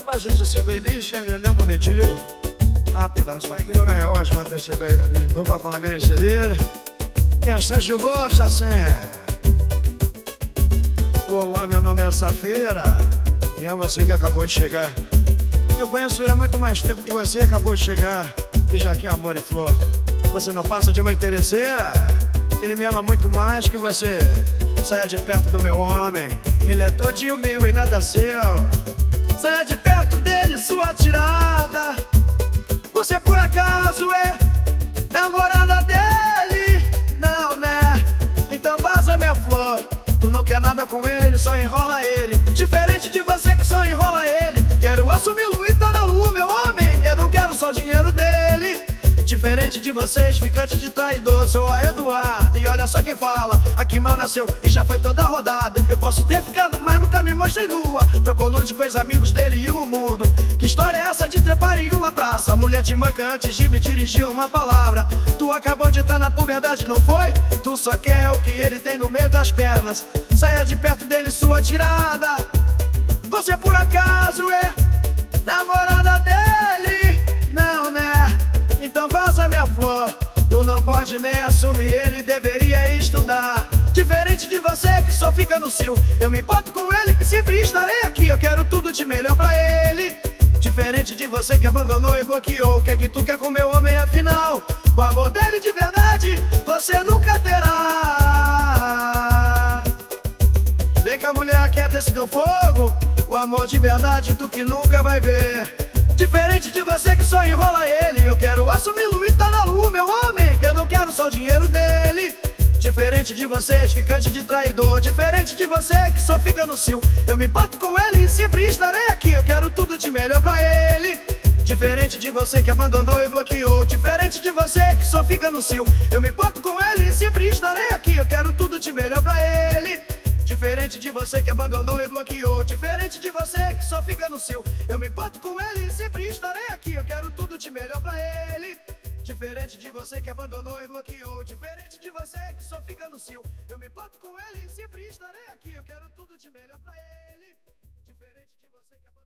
a gente se beliche, não bonitinho. Apenas vai que eu não gosto de perceber. Não vai falar bem esse dia. Essa de gosto assim. Olá, meu nome é Safira. E é você que acabou de chegar. Eu conheço ele há muito mais tempo que você acabou de chegar. E já que é amor e flor, você não passa de uma interesseira. Ele me ama muito mais que você. Saia de perto do meu homem. Ele é todinho meu e nada seu. Saia de perto dele, sua tirada. Você por acaso é namorada dele? Não, né? Então vaza minha flor. Tu não quer nada com ele, só enrola ele. Diferente de você que só enrola ele. Quero assumi-lo e tá na lua, meu homem. Eu não quero só o dinheiro dele. Diferente de vocês, ficante de traidor, sou a Eduardo. E olha só quem fala, aqui mal nasceu e já foi toda rodada. Eu posso ter ficado, mas nunca me mostrei nua. Trocou nude com os amigos dele e o mundo. Que história é essa de trepar em uma praça? A mulher te manca antes de me dirigir uma palavra. Tu acabou de estar na puberdade, não foi? Tu só quer o que ele tem no meio das pernas. Saia de perto dele, sua tirada. Você por acaso é namorada dele? Não, né? Então vaza minha flor. Tu não pode nem assumir, ele deveria estudar. Diferente de você que só fica no seu. Eu me importo com ele que sempre estarei aqui. Eu quero tudo de melhor pra ele. Diferente de você que abandonou e bloqueou. O que é que tu quer com meu homem afinal? O amor dele de verdade você nunca terá. Vem que a mulher quer desse teu fogo. O amor de verdade tu que nunca vai ver. Diferente de você que só enrola ele. Eu quero assumi-lo e tá na lua, meu homem. Eu não quero só o dinheiro dele. Diferente de você, ficante de traidor. Diferente de você que só fica no cio. Eu me importo com ele e sempre estarei aqui. Eu quero tudo de melhor pra ele. Diferente de você que abandonou e bloqueou. Diferente de você que só fica no cio. Eu me importo com ele e sempre estarei aqui. Eu quero tudo de melhor pra ele. Diferente de você que abandonou e bloqueou. Diferente de você que só fica no seu. Eu me importo com ele e sempre estarei aqui. Eu quero tudo de melhor pra ele. Diferente de você que abandonou e bloqueou. Diferente de você que só fica no seu. Eu me importo com ele e sempre estarei aqui. Eu quero tudo de melhor pra ele. Diferente de você que abandonou